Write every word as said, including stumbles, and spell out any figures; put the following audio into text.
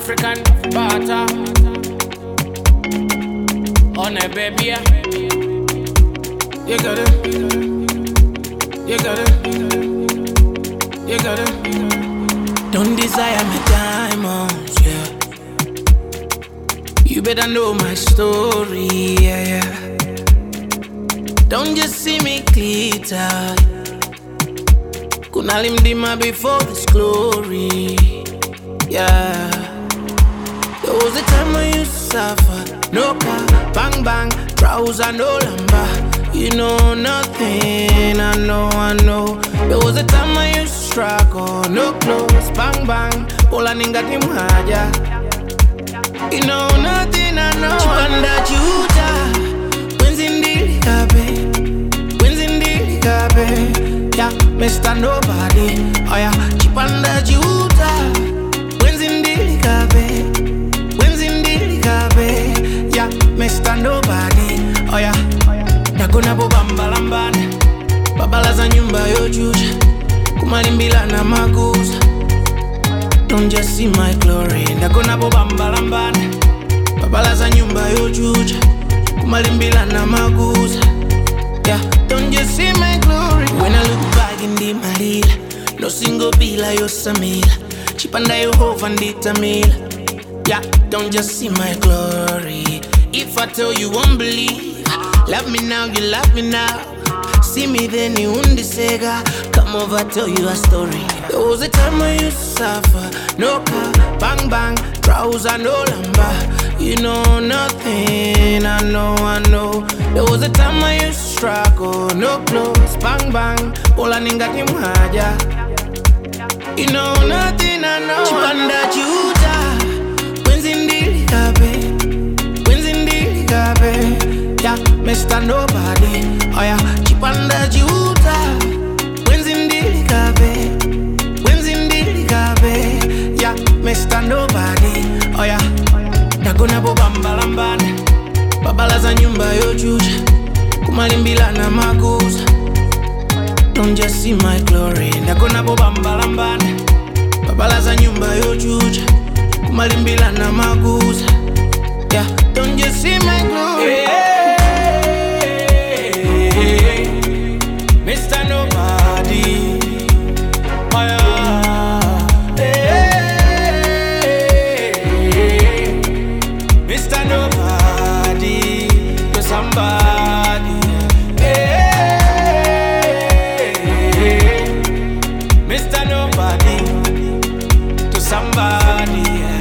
African butter on a baby. You got it. You got it. You got it. Don't desire my diamonds, yeah. You better know my story, yeah, yeah. Don't just see me glitter. Kuna limdima before this glory, yeah. There was a time when you suffer, no car, bang bang, trouser, no lumber. You know nothing, I know, I know. There was a time when you struggle, no clothes, bang bang, pola ninga kimhaja. You know nothing, I know. Chipanda juta, wenzindili kabe, wenzindili kabe. Yeah, Mister Nobody, oh yeah, chipanda juta, wenzindili kabe, wenzindili kabe. Yeah, Mister Nobody, oh yeah. Nakona bo bambalambane, babala za nyumba yojuja, kumalimbila na maguza. Don't just see my glory. Nakona bo bambalambane, babala za nyumba yojuja, kumalimbila na maguza. Yeah, don't just see my glory. When I look back in the malila, no single bila yo samila, chipanda yo hova ndita mila. Yeah, don't just see my glory. If I tell you won't believe. Love me now, you love me now. See me then you undisega. Come over, tell you a story. There was a time when you suffer, no car, bang bang, trouser, no lumber. You know nothing, I know, I know. There was a time when you struggle, no clothes, bang bang, pola ninga kimhaja. You know nothing, I know. Chipanda juta, wenzindili kabe, wenzindili kabe. Yeah, Mister Nobody, oh yeah, chipanda juta, wenzindili kabe, wenzindili kabe. Yeah, Mister Nobody, oh yeah. Nakona bo bambalambane, babala za nyumba yojuja, kumalimbila na maguza. Don't just see my glory. Nakona bo bambalambane, babala za nyumba yojuja, kumalimbila na maguza. Yeah, don't just see my glory. Yeah. Mister Nobody, oh yeah. Hey, Mister Nobody, to somebody. Hey, Mister Nobody, to somebody.